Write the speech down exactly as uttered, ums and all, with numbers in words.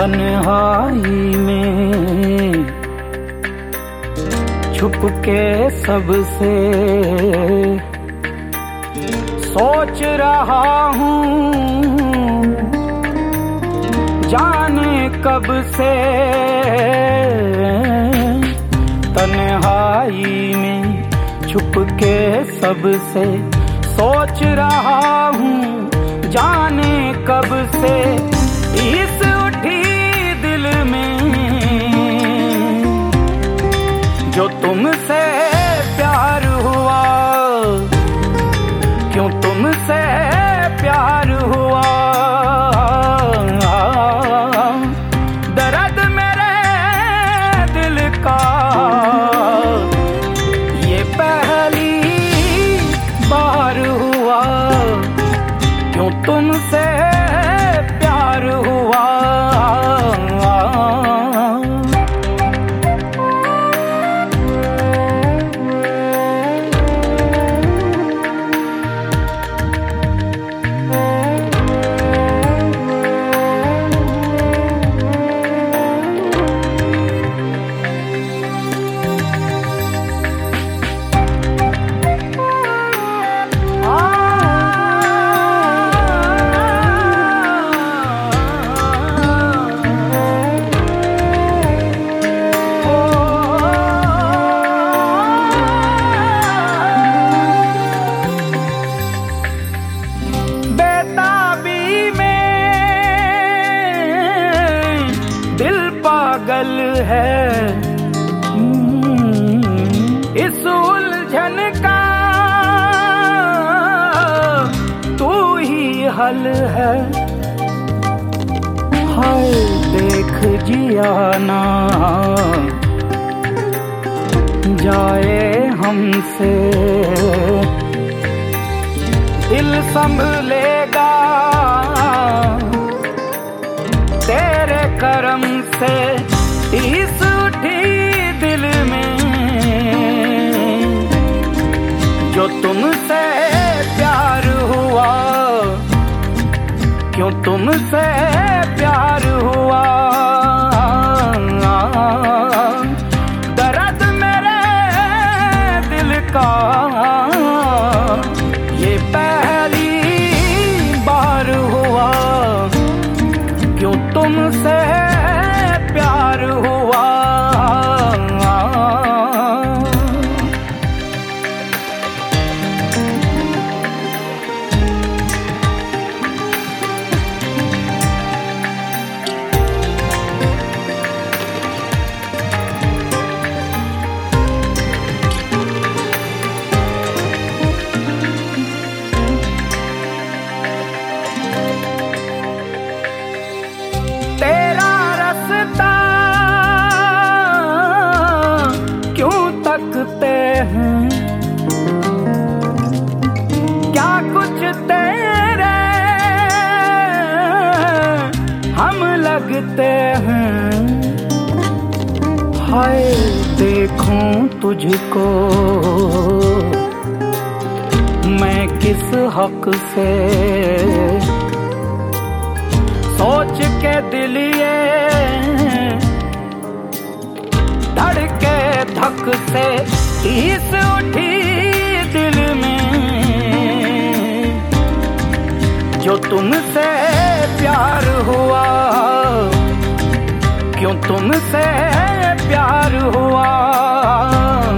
तन्हाई में छुप के सबसे सोच रहा हूँ, जाने कब से तन्हाई में छुप के सबसे सोच रहा हूँ, जाने कब से इस उठी दिल में जो तुमसे प्यार हुआ, क्यों तुमसे प्यार हुआ। दर्द मेरे दिल का ये पहली बार हुआ, क्यों तुमसे प्यार हुआ। पागल है इस उलझन का, तू ही हल है। हाय देख जिया ना जाए हमसे, दिल संभलेगा तेरे करम से। इस उठी दिल में जो तुमसे प्यार हुआ, क्यों तुमसे प्यार हुआ। दर्द मेरे दिल का ये पहली बार हुआ, क्यों तुमसे प्यार हुआ। तकते हैं क्या कुछ तेरे हम लगते हैं। हाय देखूं तुझको मैं किस हक से, सोच के दिल ये धड़के धक से। इस उठी दिल में जो तुमसे प्यार हुआ, क्यों तुमसे प्यार हुआ।